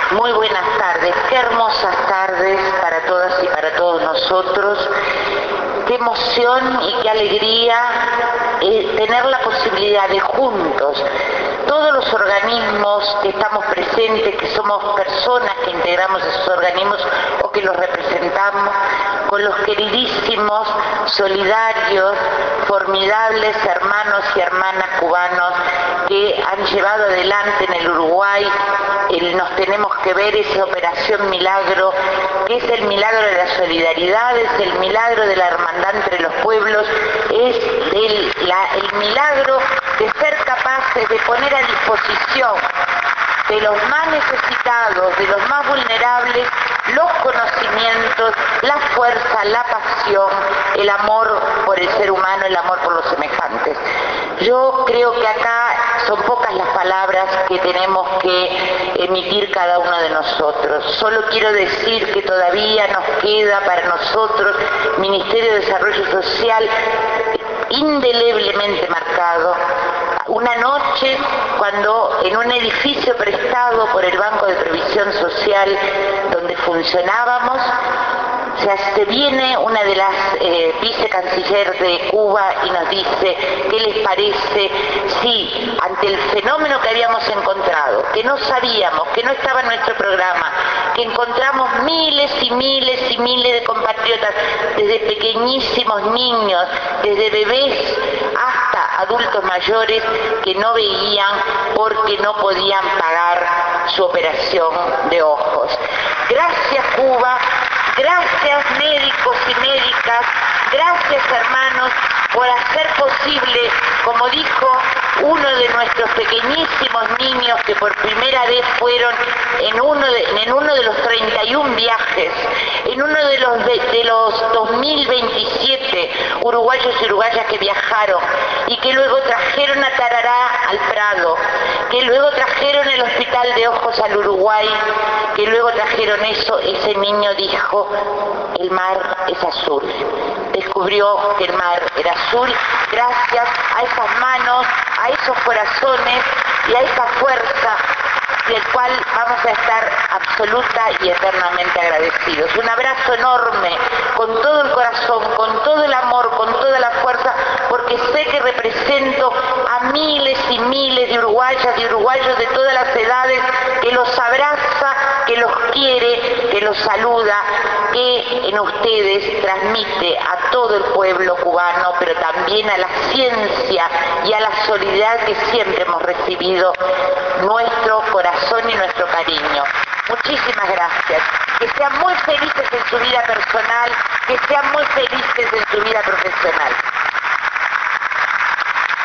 Muy buenas tardes, qué hermosas tardes para todas y para todos nosotros. Qué emoción y qué alegría tener la posibilidad de juntos, todos los organismos que estamos presentes, que somos personas que integramos esos organismos o que los representamos, con los queridísimos, solidarios, formidables hermanos y hermanas cubanos que han llevado adelante en el Uruguay Nos Tenemos que Ver, esa operación milagro, que es el milagro de la solidaridad, es el milagro de la hermandad entre los pueblos, es el milagro de ser capaces de poner a disposición de los más necesitados, de los más vulnerables, los conocimientos, la fuerza, la pasión, el amor por el ser humano, el amor por los semejantes. Yo creo que acá son pocas las palabras que tenemos que emitir cada uno de nosotros. Solo quiero decir que todavía nos queda para nosotros, Ministerio de Desarrollo Social, indeleblemente marcado, una noche cuando en un edificio prestado por el Banco de Previsión Social donde funcionábamos, se viene una de las vicecanciller de Cuba y nos dice, ¿qué les parece si ante el fenómeno que habíamos encontrado, que no sabíamos, que no estaba en nuestro programa, que encontramos miles y miles y miles de compatriotas, desde pequeñísimos niños, desde bebés hasta adultos mayores que no veían porque no podían pagar su operación de ojos? Gracias, Cuba. Gracias, médicos y médicas, gracias, hermanos, por hacer posible, como dijo uno de nuestros pequeñísimos niños que por primera vez fueron en uno de los 31 viajes, en uno de los 2027 uruguayos y uruguayas que viajaron y que luego trajeron a Tarará al Prado, que luego trajeron el Hospital de Ojos al Uruguay, que luego trajeron ese niño dijo, el mar es azul. Descubrió que el mar era azul gracias a esas manos, a esos corazones y a esa fuerza del cual vamos a estar absoluta y eternamente agradecidos. Un abrazo enorme, con todo el corazón, con todo el amor, con toda la fuerza, porque sé que represento a miles y miles de uruguayas y uruguayos de todas las edades, que los abraza, que los quiere, que los saluda, que en ustedes transmite a todo el pueblo cubano, pero también a la ciencia y a la solidaridad que siempre hemos recibido, nuestro corazón y nuestro cariño. Muchísimas gracias. Que sean muy felices en su vida personal, que sean muy felices en su vida profesional.